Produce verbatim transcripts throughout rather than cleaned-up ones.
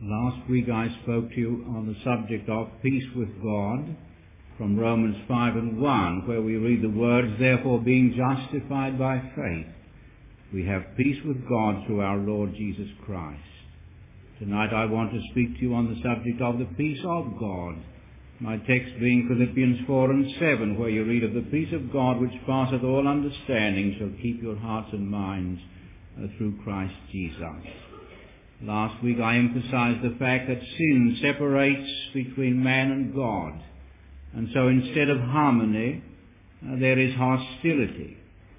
Last week I spoke to you on the subject of peace with God from Romans five and one, where we read the words, "Therefore being justified by faith, we have peace with God through our Lord Jesus Christ." Tonight I want to speak to you on the subject of the peace of God. My text being Philippians four and seven, where you read of the peace of God which passeth all understanding shall keep your hearts and minds uh, through Christ Jesus. Last week I emphasized the fact that sin separates between man and God. And so instead of harmony, uh, there is hostility.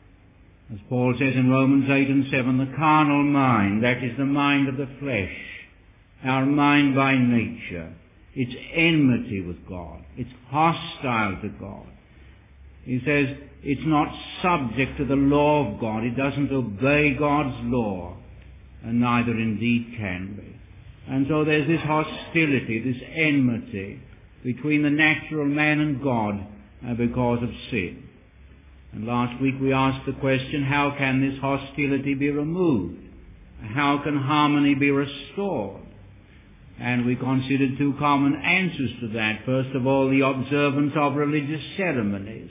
As Paul says in Romans eight and seven, the carnal mind, that is the mind of the flesh, our mind by nature, it's enmity with God. It's hostile to God. He says it's not subject to the law of God. It doesn't obey God's law, and neither indeed can be. And so there's this hostility, this enmity between the natural man and God uh, because of sin. And last week we asked the question, how can this hostility be removed? How can harmony be restored? And we considered two common answers to that. First of all, the observance of religious ceremonies.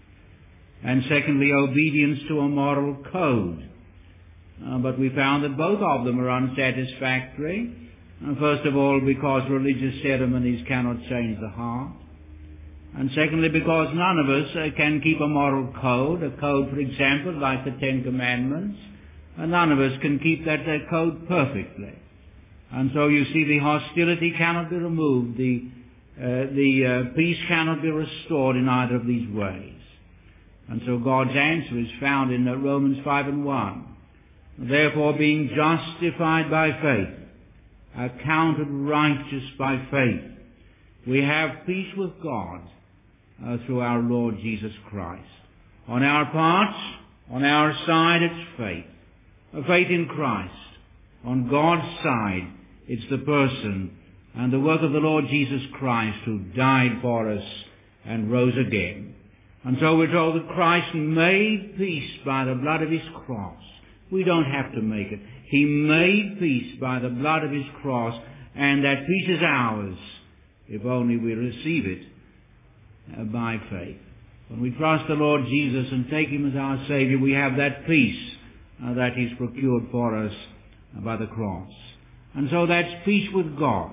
And secondly, obedience to a moral code. Uh, but we found that both of them are unsatisfactory. Uh, first of all, because religious ceremonies cannot change the heart. And secondly, because none of us uh, can keep a moral code, a code, for example, like the Ten Commandments. And none of us can keep that uh, code perfectly. And so you see, the hostility cannot be removed, the, uh, the uh, peace cannot be restored in either of these ways. And so God's answer is found in uh, Romans five and one. Therefore, being justified by faith, accounted righteous by faith, we have peace with God uh, through our Lord Jesus Christ. On our part, on our side, it's faith. A faith in Christ. On God's side, it's the person and the work of the Lord Jesus Christ who died for us and rose again. And so we're told that Christ made peace by the blood of His cross. We don't have to make it. He made peace by the blood of His cross, and that peace is ours if only we receive it uh, by faith. When we trust the Lord Jesus and take Him as our Savior, we have that peace uh, that He's procured for us uh, by the cross. And so that's peace with God.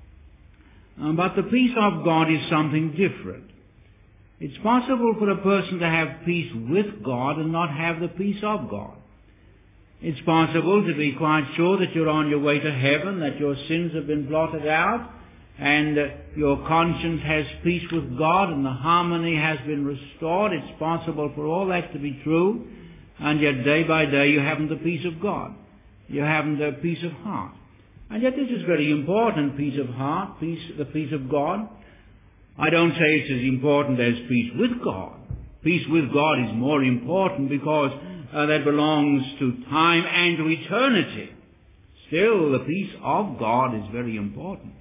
Um, but the peace of God is something different. It's possible for a person to have peace with God and not have the peace of God. It's possible to be quite sure that you're on your way to heaven, that your sins have been blotted out, and uh, your conscience has peace with God, and the harmony has been restored. It's possible for all that to be true, and yet day by day you haven't the peace of God. You haven't the peace of heart. And yet this is very important, peace of heart, peace, the peace of God. I don't say it's as important as peace with God. Peace with God is more important because uh, that belongs to time and to eternity. Still, the peace of God is very important.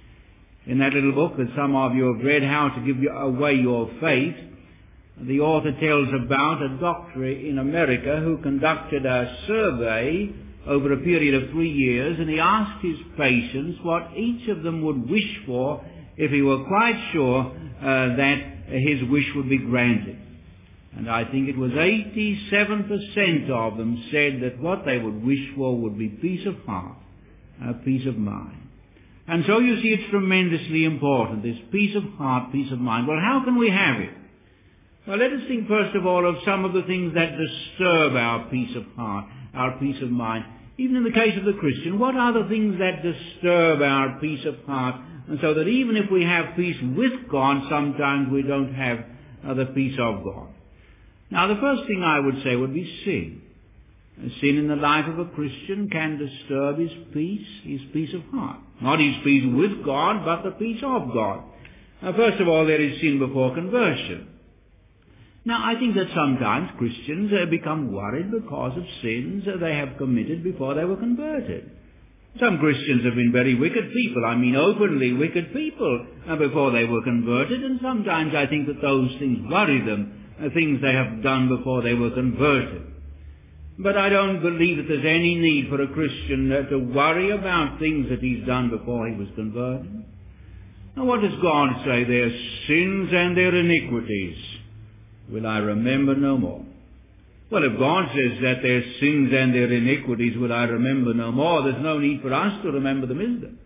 In that little book that some of you have read, How to Give Away Your Faith, the author tells about a doctor in America who conducted a survey over a period of three years, and he asked his patients what each of them would wish for if he were quite sure uh, that his wish would be granted. And I think it was eighty-seven percent of them said that what they would wish for would be peace of heart, uh, peace of mind. And so you see it's tremendously important, this peace of heart, peace of mind. Well, how can we have it? Well, let us think first of all of some of the things that disturb our peace of heart, our peace of mind. Even in the case of the Christian, what are the things that disturb our peace of heart? And so that even if we have peace with God, sometimes we don't have uh, the peace of God. Now, the first thing I would say would be sin. Sin in the life of a Christian can disturb his peace, his peace of heart. Not his peace with God, but the peace of God. Now, first of all, there is sin before conversion. Now, I think that sometimes Christians uh, become worried because of sins uh, they have committed before they were converted. Some Christians have been very wicked people, I mean openly wicked people, uh, before they were converted, and sometimes I think that those things worry them, uh, things they have done before they were converted. But I don't believe that there's any need for a Christian uh, to worry about things that he's done before he was converted. Now what does God say? Their sins and their iniquities will I remember no more. Well, if God says that their sins and their iniquities will I remember no more, there's no need for us to remember them, is there?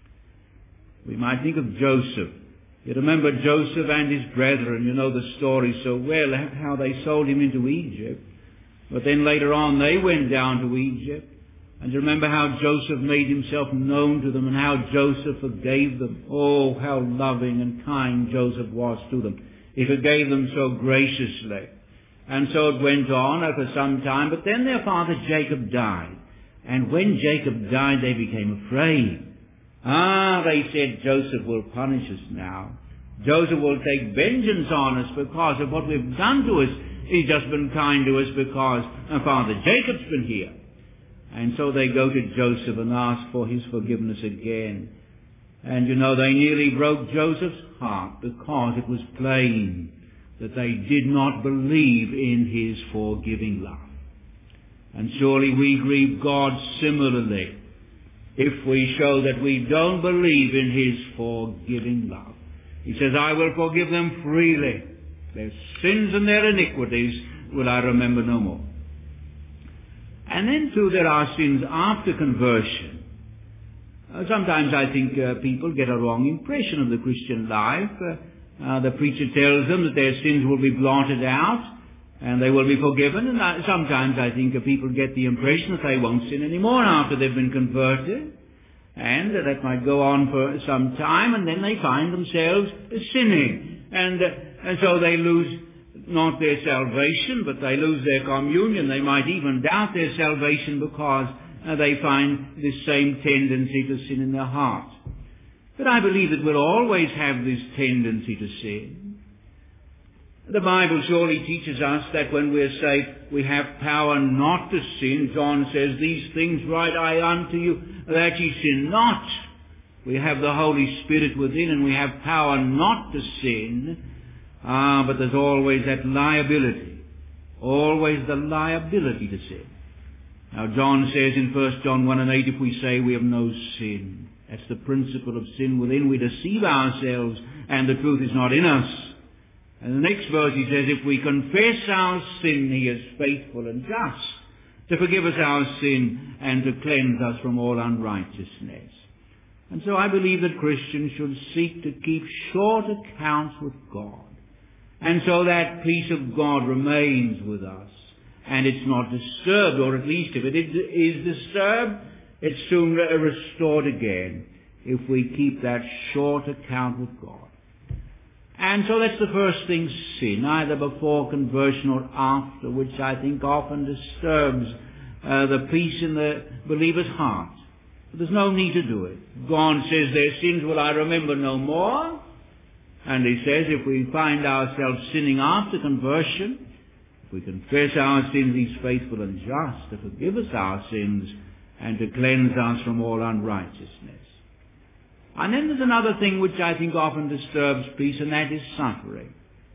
We might think of Joseph. You remember Joseph and his brethren. You know the story so well, how they sold him into Egypt. But then later on they went down to Egypt. And you remember how Joseph made himself known to them and how Joseph forgave them. Oh, how loving and kind Joseph was to them. He forgave them so graciously. And so it went on for some time. But then their father Jacob died. And when Jacob died, they became afraid. Ah, they said, Joseph will punish us now. Joseph will take vengeance on us because of what we've done to us. He's just been kind to us because our father Jacob's been here. And so they go to Joseph and ask for his forgiveness again. And you know, they nearly broke Joseph's heart because it was plain that they did not believe in his forgiving love. And surely we grieve God similarly if we show that we don't believe in his forgiving love. He says, I will forgive them freely. Their sins and their iniquities will I remember no more. And then too, there are sins after conversion. Uh, sometimes I think uh, people get a wrong impression of the Christian life. Uh, uh, the preacher tells them that their sins will be blotted out and they will be forgiven. And I, sometimes I think uh, people get the impression that they won't sin anymore after they've been converted. And uh, that might go on for some time, and then they find themselves sinning. And, uh, and so they lose not their salvation, but they lose their communion. They might even doubt their salvation because uh, they find this same tendency to sin in their heart. But I believe that we'll always have this tendency to sin. The Bible surely teaches us that when we're saved, we have power not to sin. John says, these things write I unto you, that ye sin not. We have the Holy Spirit within, and we have power not to sin. Ah, but there's always that liability. Always the liability to sin. Now John says in First John one and eight, if we say we have no sin, that's the principle of sin within. We deceive ourselves, and the truth is not in us. And the next verse he says, if we confess our sin, he is faithful and just to forgive us our sin and to cleanse us from all unrighteousness. And so I believe that Christians should seek to keep short accounts with God. And so that peace of God remains with us. And it's not disturbed, or at least if it is disturbed, it's soon restored again if we keep that short account with God. And so that's the first thing, sin, either before conversion or after, which I think often disturbs uh, the peace in the believer's heart. But there's no need to do it. God says, their sins will I remember no more. And he says, if we find ourselves sinning after conversion, if we confess our sins, he's faithful and just to forgive us our sins and to cleanse us from all unrighteousness. And then there's another thing which I think often disturbs peace, and that is suffering.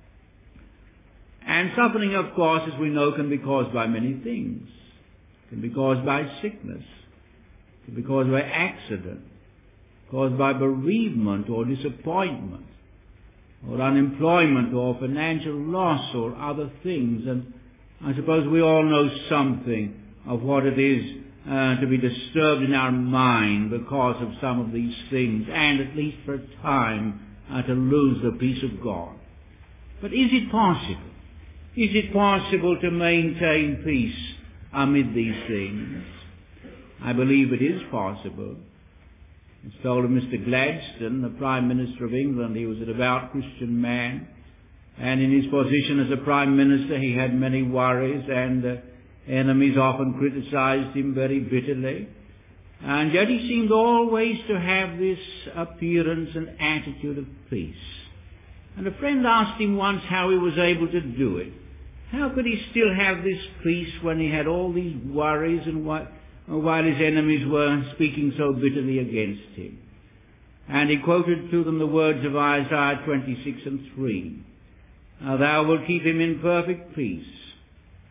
And suffering, of course, as we know, can be caused by many things. It can be caused by sickness. It can be caused by accident. Caused by bereavement or disappointment, or unemployment or financial loss or other things. And I suppose we all know something of what it is Uh, to be disturbed in our mind because of some of these things, and at least for a time uh, to lose the peace of God. But is it possible? Is it possible to maintain peace amid these things? I believe it is possible. It's told of Mister Gladstone, the Prime Minister of England. He was a devout Christian man, and in his position as a Prime Minister he had many worries, and uh, enemies often criticized him very bitterly. And yet he seemed always to have this appearance and attitude of peace. And a friend asked him once how he was able to do it. How could he still have this peace when he had all these worries and while his enemies were speaking so bitterly against him? And he quoted to them the words of Isaiah twenty-six and three. Thou wilt keep him in perfect peace,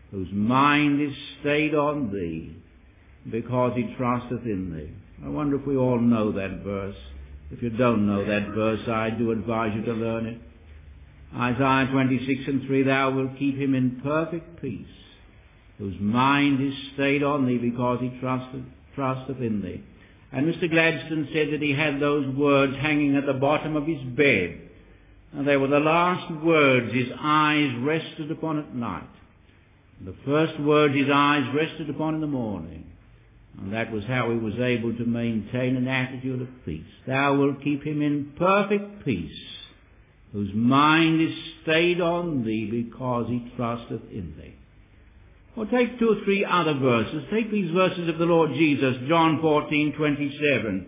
whose mind is stayed on thee, because he trusteth in thee. I wonder if we all know that verse. If you don't know that verse, I do advise you to learn it. Isaiah twenty-six and three, thou wilt keep him in perfect peace, whose mind is stayed on thee, because he trusteth, trusteth in thee. And Mister Gladstone said that he had those words hanging at the bottom of his bed, and they were the last words his eyes rested upon at night. The first words his eyes rested upon in the morning. And that was how he was able to maintain an attitude of peace. Thou wilt keep him in perfect peace, whose mind is stayed on thee, because he trusteth in thee. Or take two or three other verses. Take these verses of the Lord Jesus, John fourteen twenty-seven.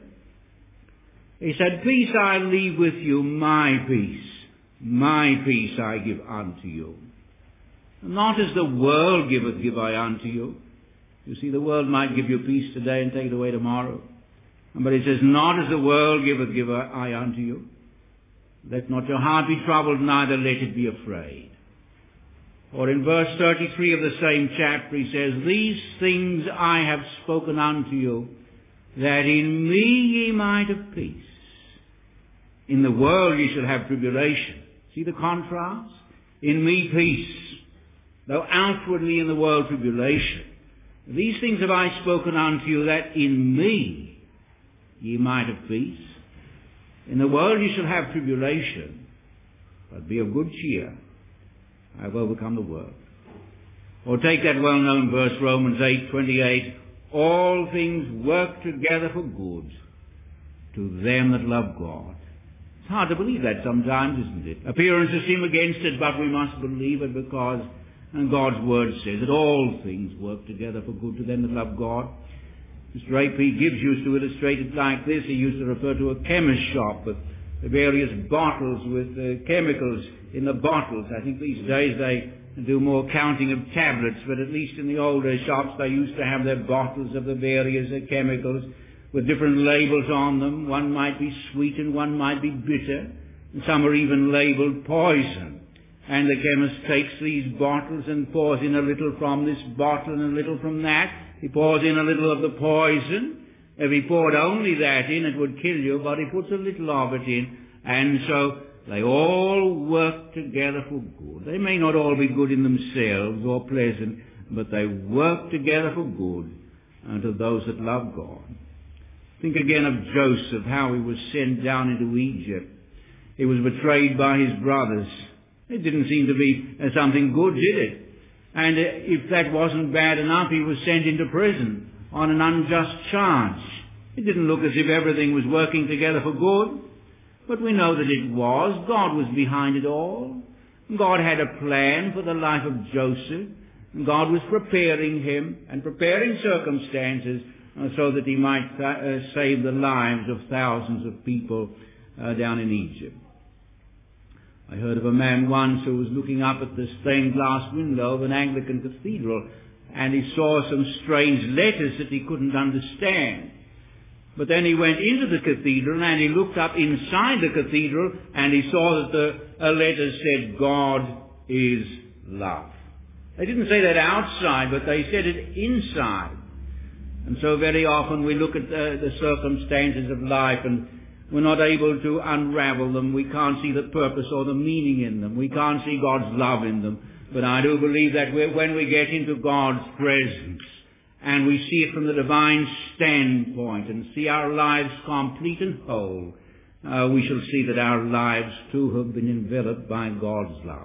He said, peace I leave with you, my peace. My peace I give unto you. Not as the world giveth, give I unto you. You see, the world might give you peace today and take it away tomorrow. But it says, not as the world giveth, give I unto you. Let not your heart be troubled, neither let it be afraid. Or in verse thirty-three of the same chapter, he says, these things I have spoken unto you, that in me ye might have peace. In the world ye shall have tribulation. See the contrast? In me peace, though outwardly in the world tribulation. These things have I spoken unto you, that in me ye might have peace. In the world ye shall have tribulation, but be of good cheer. I have overcome the world. Or take that well-known verse, Romans eight twenty-eight. All things work together for good to them that love God. It's hard to believe that sometimes, isn't it? Appearances seem against it, but we must believe it, because and God's Word says that all things work together for good to them that love God. Mister A P Gibbs used to illustrate it like this. He used to refer to a chemist shop with the various bottles with uh, chemicals in the bottles. I think these days they do more counting of tablets, but at least in the older shops they used to have their bottles of the various uh, chemicals with different labels on them. One might be sweet and one might be bitter, and some are even labeled poison. And the chemist takes these bottles and pours in a little from this bottle and a little from that. He pours in a little of the poison. If he poured only that in, it would kill you, but he puts a little of it in. And so they all work together for good. They may not all be good in themselves or pleasant, but they work together for good unto those that love God. Think again of Joseph, how he was sent down into Egypt. He was betrayed by his brothers. It didn't seem to be uh, something good, did it? And uh, if that wasn't bad enough, he was sent into prison on an unjust charge. It didn't look as if everything was working together for good, but we know that it was. God was behind it all. God had a plan for the life of Joseph. God was preparing him and preparing circumstances uh, so that he might uh, save the lives of thousands of people uh, down in Egypt. I heard of a man once who was looking up at the stained glass window of an Anglican cathedral, and he saw some strange letters that he couldn't understand. But then he went into the cathedral and he looked up inside the cathedral and he saw that the uh, letters said, God is love. They didn't say that outside, but they said it inside. And so very often we look at the, the circumstances of life and we're not able to unravel them. We can't see the purpose or the meaning in them. We can't see God's love in them. But I do believe that when we get into God's presence and we see it from the divine standpoint and see our lives complete and whole, uh, we shall see that our lives too have been enveloped by God's love.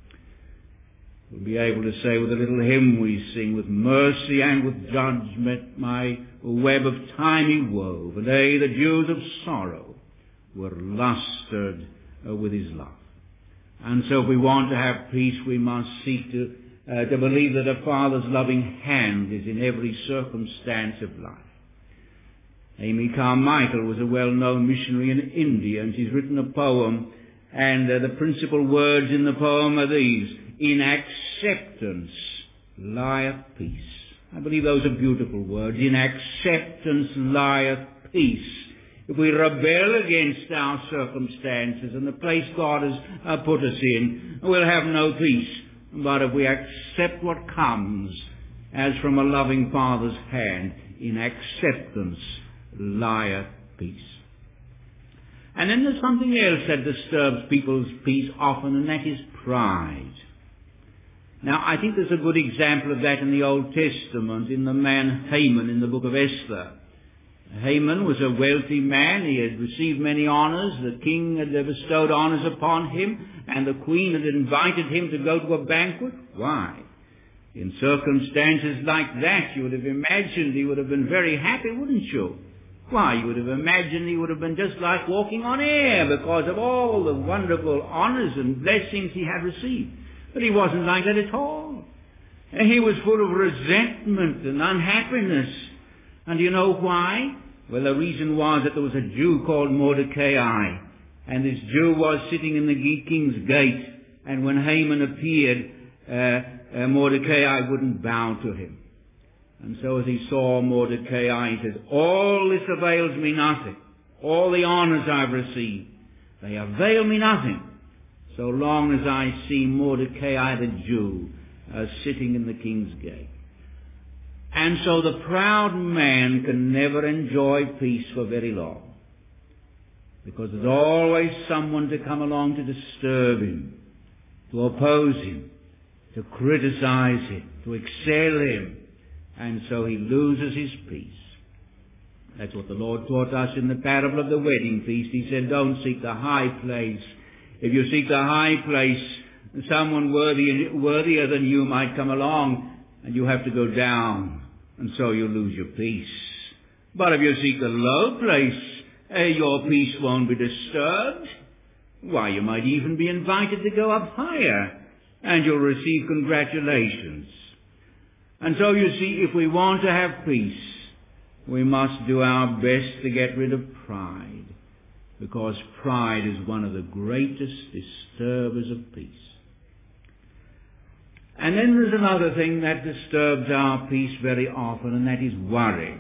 We'll be able to say with a little hymn we sing, with mercy and with judgment my web of time he wove, and they, the dews of sorrow, were lustered uh, with his love. And so if we want to have peace, we must seek to, uh, to believe that a Father's loving hand is in every circumstance of life. Amy Carmichael was a well-known missionary in India, and she's written a poem, and uh, the principal words in the poem are these: in acceptance lieth peace. I believe those are beautiful words. In acceptance lieth peace. If we rebel against our circumstances and the place God has uh, put us in, we'll have no peace. but if we accept what comes as from a loving Father's hand, in acceptance lieth peace. And then there's something else that disturbs people's peace often, and that is pride. Now, I think there's a good example of that in the Old Testament, in the man Haman in the book of Esther. Haman was a wealthy man. He had received many honors. The king had bestowed honors upon him, and the queen had invited him to go to a banquet. Why? In circumstances like that, you would have imagined he would have been very happy, wouldn't you? Why, you would have imagined he would have been just like walking on air because of all the wonderful honors and blessings he had received. But he wasn't like that at all. And he was full of resentment and unhappiness. And do you know why? Well, the reason was that there was a Jew called Mordecai, and this Jew was sitting in the king's gate, and when Haman appeared, uh, uh, Mordecai wouldn't bow to him. And so as he saw Mordecai, he said, all this avails me nothing. All the honors I've received, they avail me nothing, so long as I see Mordecai the Jew uh, sitting in the king's gate. And so the proud man can never enjoy peace for very long, because there's always someone to come along to disturb him, to oppose him, to criticize him, to excel him, and so he loses his peace. That's what the Lord taught us in the parable of the wedding feast. He said, don't seek the high place. If you seek the high place, someone worthy, worthier than you might come along, and you have to go down, and so you lose your peace. But if you seek the low place, eh, your peace won't be disturbed. Why, you might even be invited to go up higher, and you'll receive congratulations. And so you see, if we want to have peace, we must do our best to get rid of pride, because pride is one of the greatest disturbers of peace. And then there's another thing that disturbs our peace very often, and that is worry.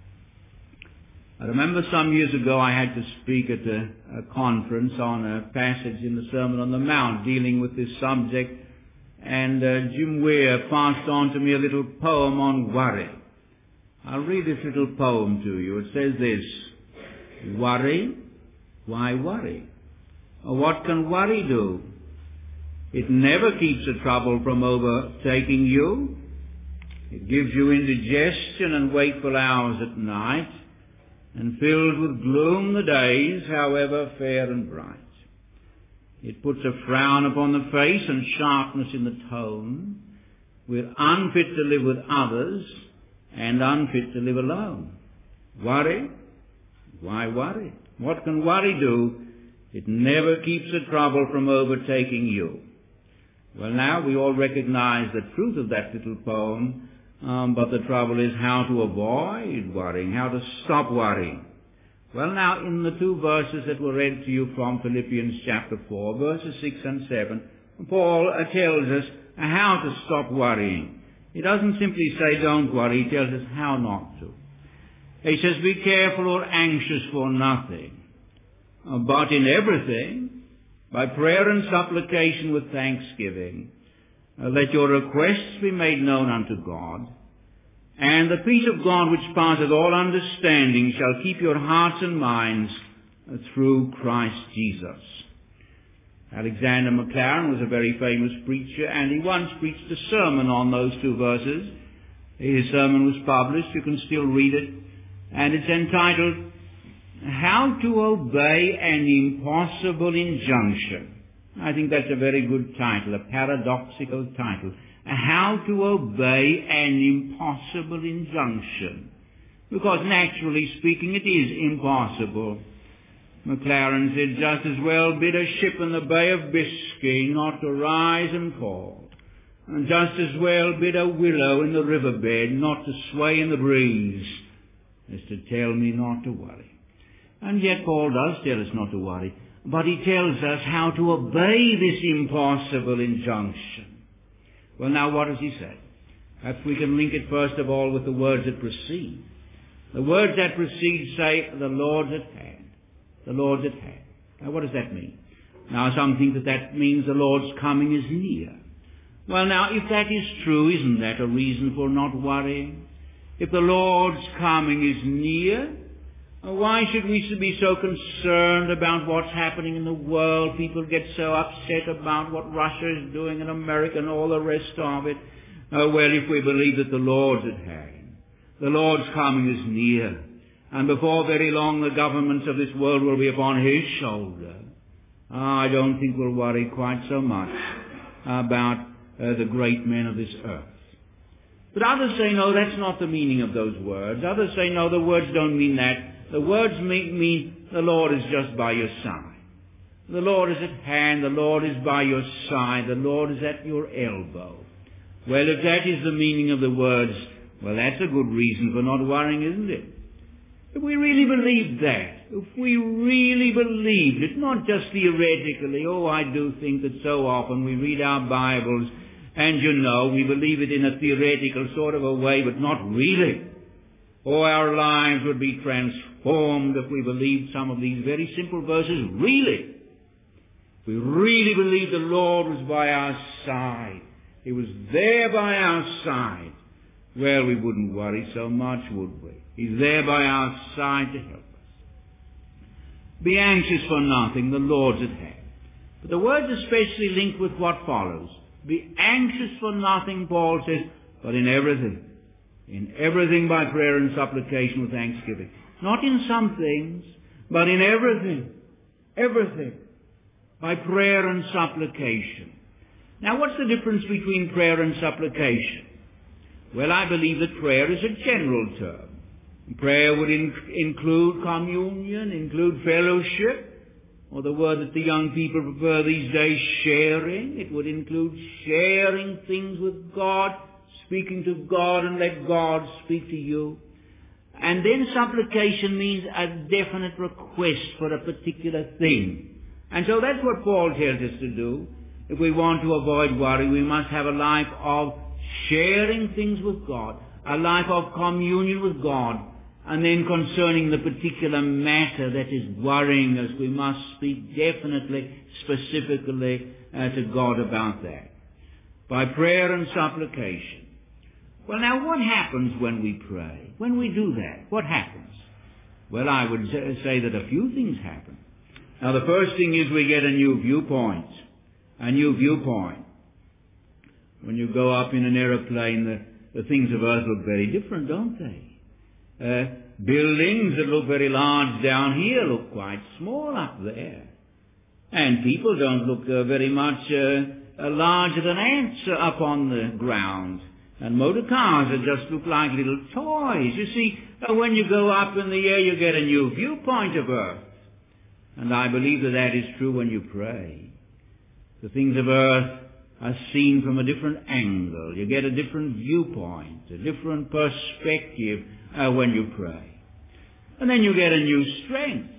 I remember some years ago I had to speak at a, a conference on a passage in the Sermon on the Mount dealing with this subject, and uh, Jim Weir passed on to me a little poem on worry. I'll read this little poem to you. It says this: worry? Why worry? Or what can worry do? It never keeps a trouble from overtaking you. It gives you indigestion and wakeful hours at night, and fills with gloom the days, however fair and bright. It puts a frown upon the face and sharpness in the tone. We're unfit to live with others and unfit to live alone. Worry? Why worry? What can worry do? It never keeps a trouble from overtaking you. Well, now we all recognize the truth of that little poem, um, but the trouble is how to avoid worrying, how to stop worrying. Well, now, in the two verses that were read to you from Philippians chapter four, verses six and seven, Paul uh, tells us how to stop worrying. He doesn't simply say don't worry, he tells us how not to. He says, be careful or anxious for nothing, uh, but in everything, by prayer and supplication with thanksgiving, uh, let your requests be made known unto God, and the peace of God which passeth all understanding shall keep your hearts and minds uh, through Christ Jesus. Alexander Maclaren was a very famous preacher, and he once preached a sermon on those two verses. His sermon was published, you can still read it, and it's entitled, How to Obey an Impossible Injunction. I think that's a very good title, a paradoxical title. How to Obey an Impossible Injunction. Because naturally speaking, it is impossible. Maclaren said, just as well bid a ship in the Bay of Biscay not to rise and fall, and just as well bid a willow in the riverbed not to sway in the breeze, as to tell me not to worry. And yet Paul does tell us not to worry, but he tells us how to obey this impossible injunction. Well, now what does he say? Perhaps we can link it first of all with the words that precede. The words that precede say, the Lord's at hand. The Lord's at hand. Now what does that mean? Now some think that that means the Lord's coming is near. Well now, if that is true, isn't that a reason for not worrying? If the Lord's coming is near, why should we be so concerned about what's happening in the world? People get so upset about what Russia is doing and America and all the rest of it. Uh, well, if we believe that the Lord's at hand, the Lord's coming is near, and before very long the governments of this world will be upon His shoulder, I don't think we'll worry quite so much about uh, the great men of this earth. But others say, no, that's not the meaning of those words. Others say, no, the words don't mean that. The words mean, mean the Lord is just by your side. The Lord is at hand. The Lord is by your side. The Lord is at your elbow. Well, if that is the meaning of the words, well, that's a good reason for not worrying, isn't it? If we really believed that, if we really believed it, not just theoretically, oh, I do think that so often we read our Bibles and, you know, we believe it in a theoretical sort of a way, but not really. Oh, our lives would be transformed if we believed some of these very simple verses really. If we really believed the Lord was by our side, He was there by our side, well, we wouldn't worry so much, would we? He's there by our side to help us. Be anxious for nothing, the Lord's at hand. But the word's especially linked with what follows. Be anxious for nothing, Paul says, but in everything. In everything by prayer and supplication with thanksgiving. Not in some things, but in everything. Everything. By prayer and supplication. Now what's the difference between prayer and supplication? Well, I believe that prayer is a general term. Prayer would in- include communion, include fellowship, or the word that the young people prefer these days, sharing. It would include sharing things with God, speaking to God and let God speak to you. And then supplication means a definite request for a particular thing. And so that's what Paul tells us to do. If we want to avoid worry, we must have a life of sharing things with God, a life of communion with God, and then concerning the particular matter that is worrying us, we must speak definitely, specifically uh, to God about that. By prayer and supplication. Well, now what happens when we pray? When we do that, what happens? Well, I would say that a few things happen. Now, the first thing is we get a new viewpoint. A new viewpoint. When you go up in an aeroplane, the, the things of earth look very different, don't they? Uh, buildings that look very large down here look quite small up there. And people don't look uh, very much uh, uh, larger than ants uh, up on the ground. And motor cars that just look like little toys. You see, uh, when you go up in the air, you get a new viewpoint of earth. And I believe that that is true when you pray. The things of earth are seen from a different angle. You get a different viewpoint, a different perspective uh, when you pray. And then you get a new strength.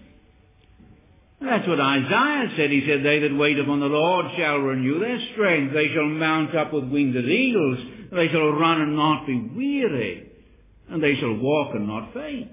That's what Isaiah said. He said, they that wait upon the Lord shall renew their strength. They shall mount up with wings as eagles. They shall run and not be weary. And they shall walk and not faint.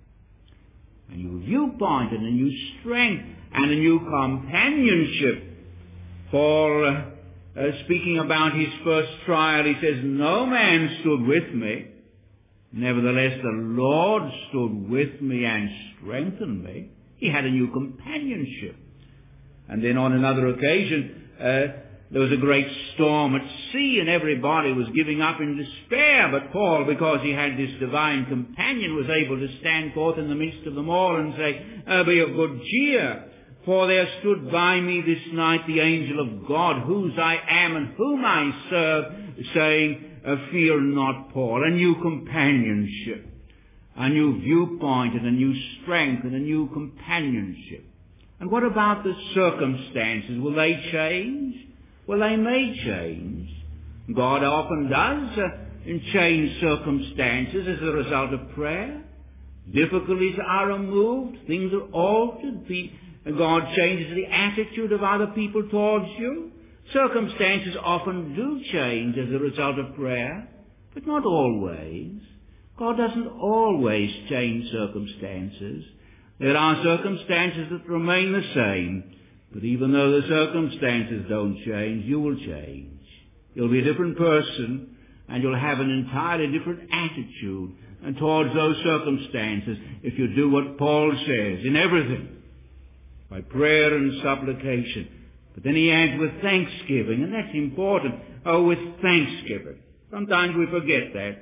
A new viewpoint and a new strength and a new companionship. Paul, uh, uh, speaking about his first trial, he says, no man stood with me. Nevertheless, the Lord stood with me and strengthened me. He had a new companionship. And then on another occasion, uh, there was a great storm at sea and everybody was giving up in despair. But Paul, because he had this divine companion, was able to stand forth in the midst of them all and say, uh, be of good cheer. For there stood by me this night the angel of God, whose I am and whom I serve, saying, uh, fear not, Paul. A new companionship. A new viewpoint and a new strength and a new companionship. And what about the circumstances? Will they change? Well, they may change. God often does uh, change circumstances as a result of prayer. Difficulties are removed. Things are altered. God changes the attitude of other people towards you. Circumstances often do change as a result of prayer, but not always. God doesn't always change circumstances. There are circumstances that remain the same. But even though the circumstances don't change, you will change. You'll be a different person, and you'll have an entirely different attitude towards those circumstances if you do what Paul says in everything, by prayer and supplication. But then he adds with thanksgiving, and that's important. Oh, with thanksgiving. Sometimes we forget that.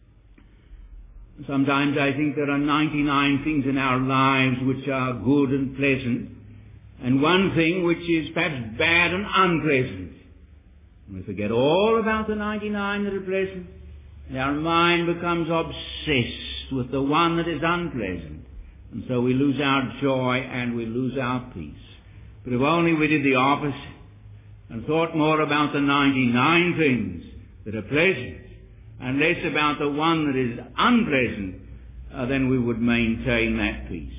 Sometimes I think there are ninety-nine things in our lives which are good and pleasant, and one thing which is perhaps bad and unpleasant. And we forget all about the ninety-nine that are pleasant, and our mind becomes obsessed with the one that is unpleasant. And so we lose our joy and we lose our peace. But if only we did the opposite and thought more about the ninety-nine things that are pleasant and less about the one that is unpleasant, uh, then we would maintain that peace.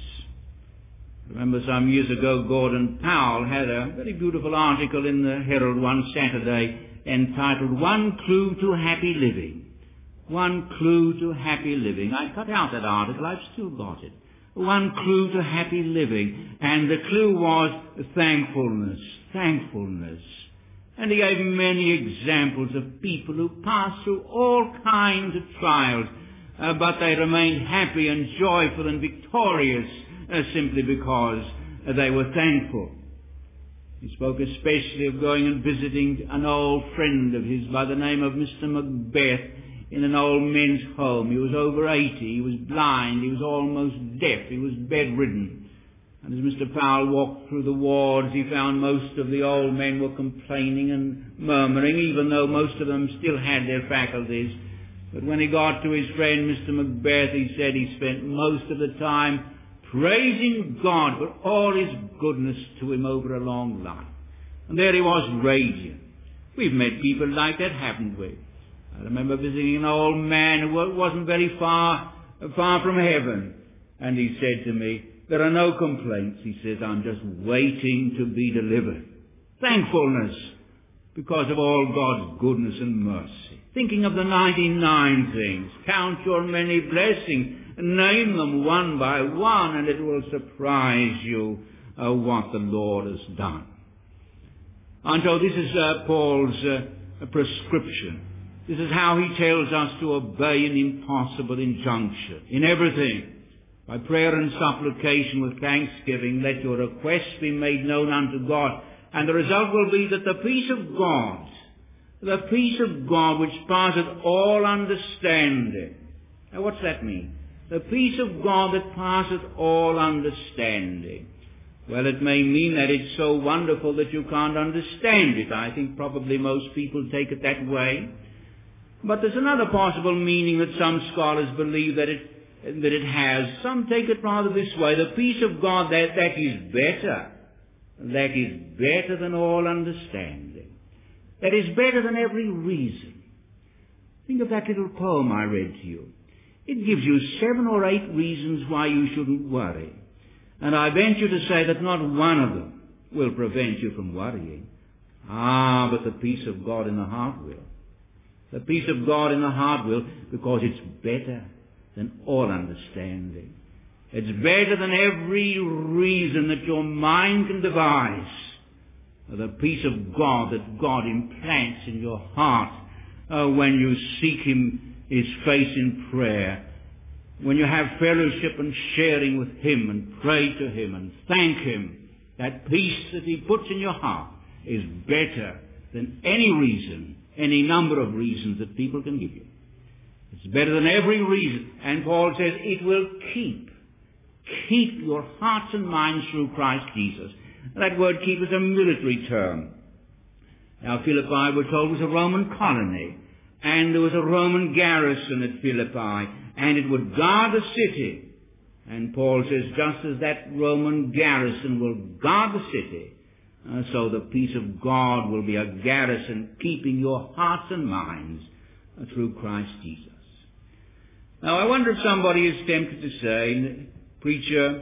I remember some years ago Gordon Powell had a very beautiful article in the Herald one Saturday entitled One Clue to Happy Living. One Clue to Happy Living. I cut out that article. I've still got it. One clue to happy living. And the clue was thankfulness. Thankfulness. And he gave many examples of people who passed through all kinds of trials, uh, but they remained happy and joyful and victorious uh, simply because uh, they were thankful. He spoke especially of going and visiting an old friend of his by the name of Mister Macbeth in an old men's home. He was over eighty, he was blind, he was almost deaf, he was bedridden. And as Mister Powell walked through the wards, he found most of the old men were complaining and murmuring, even though most of them still had their faculties. But when he got to his friend Mister Macbeth, he said he spent most of the time praising God for all his goodness to him over a long life. And there he was, radiant. We've met people like that, haven't we? I remember visiting an old man who wasn't very far, far from heaven. And he said to me, there are no complaints. He says, I'm just waiting to be delivered. Thankfulness because of all God's goodness and mercy. Thinking of the ninety-nine things. Count your many blessings. Name them one by one, and it will surprise you uh, what the Lord has done. And so this is uh, Paul's uh, prescription. This is how he tells us to obey an impossible injunction. In everything, by prayer and supplication with thanksgiving, let your requests be made known unto God. And the result will be that the peace of God, the peace of God which passeth all understanding. Now what's that mean? The peace of God that passeth all understanding. Well, it may mean that it's so wonderful that you can't understand it. I think probably most people take it that way. But there's another possible meaning that some scholars believe that it that it has. Some take it rather this way. The peace of God, that, that is better. That is better than all understanding. That is better than every reason. Think of that little poem I read to you. It gives you seven or eight reasons why you shouldn't worry. And I venture to say that not one of them will prevent you from worrying. Ah, but the peace of God in the heart will. The peace of God in the heart will, because it's better than all understanding. It's better than every reason that your mind can devise. The peace of God that God implants in your heart uh, when you seek Him, His face in prayer, when you have fellowship and sharing with Him and pray to Him and thank Him. That peace that He puts in your heart is better than any reason, any number of reasons that people can give you. It's better than every reason. And Paul says it will keep. Keep your hearts and minds through Christ Jesus. That word keep is a military term. Now Philippi, we're told, was a Roman colony. And there was a Roman garrison at Philippi. And it would guard the city. And Paul says just as that Roman garrison will guard the city, uh, so the peace of God will be a garrison keeping your hearts and minds uh, through Christ Jesus. Now, I wonder if somebody is tempted to say, preacher,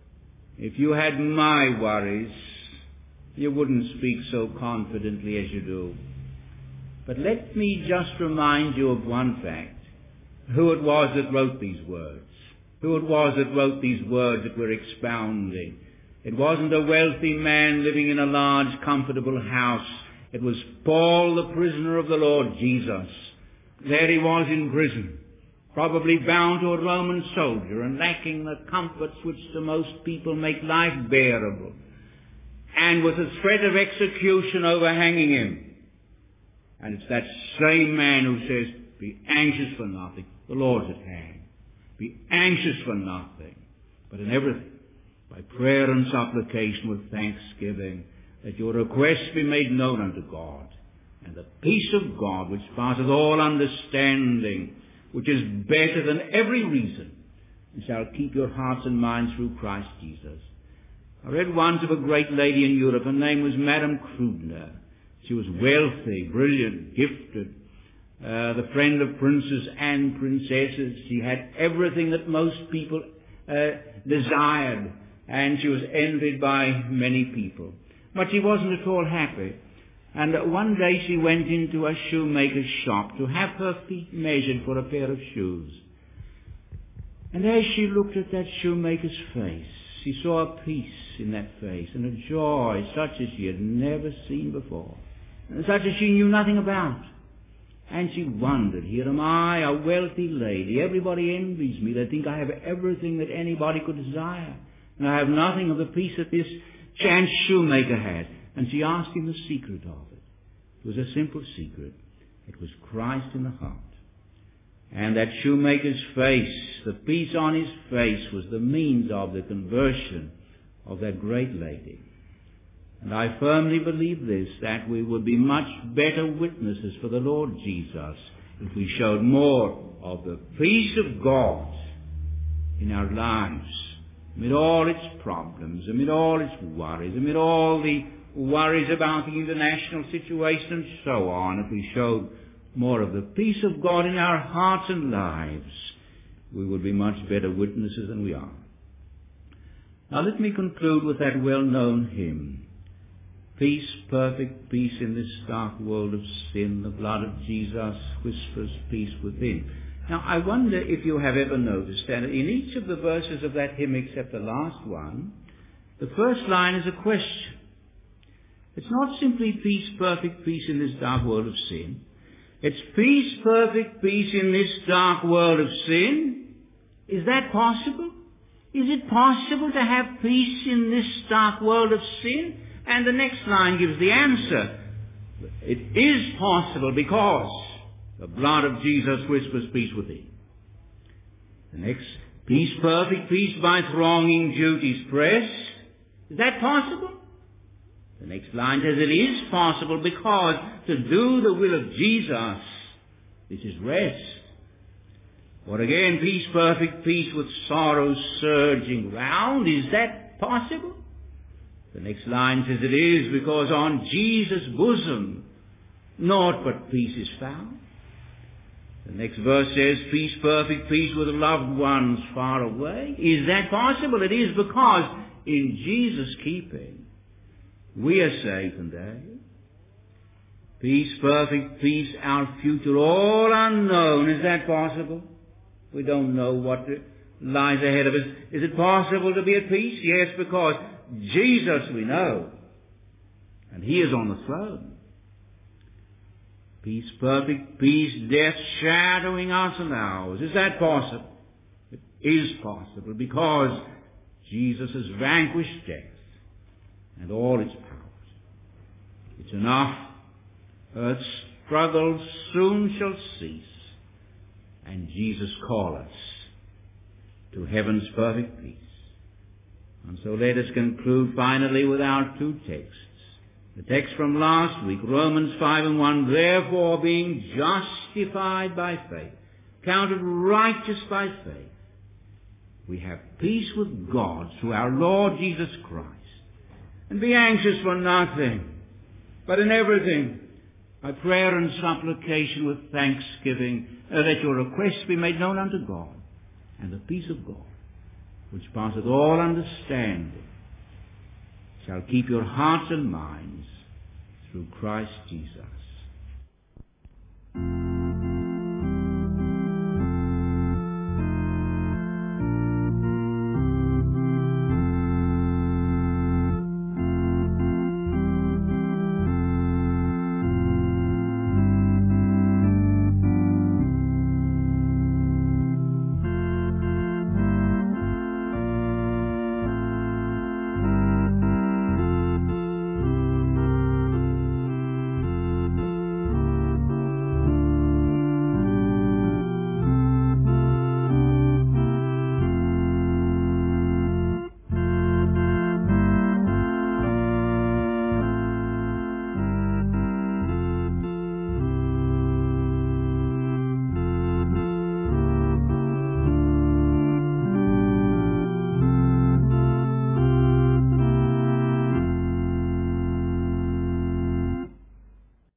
if you had my worries, you wouldn't speak so confidently as you do. But let me just remind you of one fact. Who it was that wrote these words. Who it was that wrote these words that we're expounding. It wasn't a wealthy man living in a large, comfortable house It was Paul, the prisoner of the Lord Jesus. There he was in prison, probably bound to a Roman soldier and lacking the comforts which to most people make life bearable, and with the threat of execution overhanging him. And it's that same man who says, be anxious for nothing. The Lord's at hand. Be anxious for nothing, but in everything, by prayer and supplication with thanksgiving, that your requests be made known unto God. And the peace of God, which passeth all understanding, which is better than every reason, shall keep your hearts and minds through Christ Jesus. I read once of a great lady in Europe. Her name was Madame Krubner. She was wealthy, brilliant, gifted, uh, the friend of princes and princesses. She had everything that most people uh, desired, and she was envied by many people. But she wasn't at all happy. And one day she went into a shoemaker's shop to have her feet measured for a pair of shoes. And as she looked at that shoemaker's face, she saw a peace in that face and a joy such as she had never seen before, such as she knew nothing about. And she wondered, here am I, a wealthy lady. Everybody envies me. They think I have everything that anybody could desire. And I have nothing of the peace that this chance shoemaker had. And she asked him the secret of it. It was a simple secret. It was Christ in the heart. And that shoemaker's face, the peace on his face, was the means of the conversion of that great lady. And I firmly believe this, that we would be much better witnesses for the Lord Jesus if we showed more of the peace of God in our lives, amid all its problems, amid all its worries, amid all the worries about the international situation and so on. If we showed more of the peace of God in our hearts and lives, we would be much better witnesses than we are. Now let me conclude with that well-known hymn. Peace, perfect peace in this dark world of sin. The blood of Jesus whispers peace within. Now I wonder if you have ever noticed that in each of the verses of that hymn except the last one, the first line is a question. It's not simply peace, perfect peace in this dark world of sin. It's peace, perfect peace in this dark world of sin. Is that possible? Is it possible to have peace in this dark world of sin? And the next line gives the answer. It is possible because the blood of Jesus whispers peace within. The next, peace, perfect peace by thronging duties pressed. Is that possible? The next line says it is possible because to do the will of Jesus, this is rest. Or again, peace, perfect peace with sorrow surging round. Is that possible? The next line says it is because on Jesus' bosom naught but peace is found. The next verse says peace, perfect peace with loved ones far away. Is that possible? It is because in Jesus' keeping we are safe and day. Peace, perfect peace, our future all unknown. Is that possible? We don't know what lies ahead of us. Is it possible to be at peace? Yes, because Jesus we know, and He is on the throne. Peace, perfect peace, death shadowing us and ours. Is that possible? It is possible because Jesus has vanquished death and all its powers. It's enough. Earth's struggles soon shall cease, and Jesus call us to heaven's perfect peace. And so let us conclude finally with our two texts. The text from last week, Romans five and one, therefore being justified by faith, counted righteous by faith, we have peace with God through our Lord Jesus Christ. And be anxious for nothing, but in everything, by prayer and supplication with thanksgiving, uh, that your requests be made known unto God, and the peace of God, which passeth all understanding, shall keep your hearts and minds through Christ Jesus.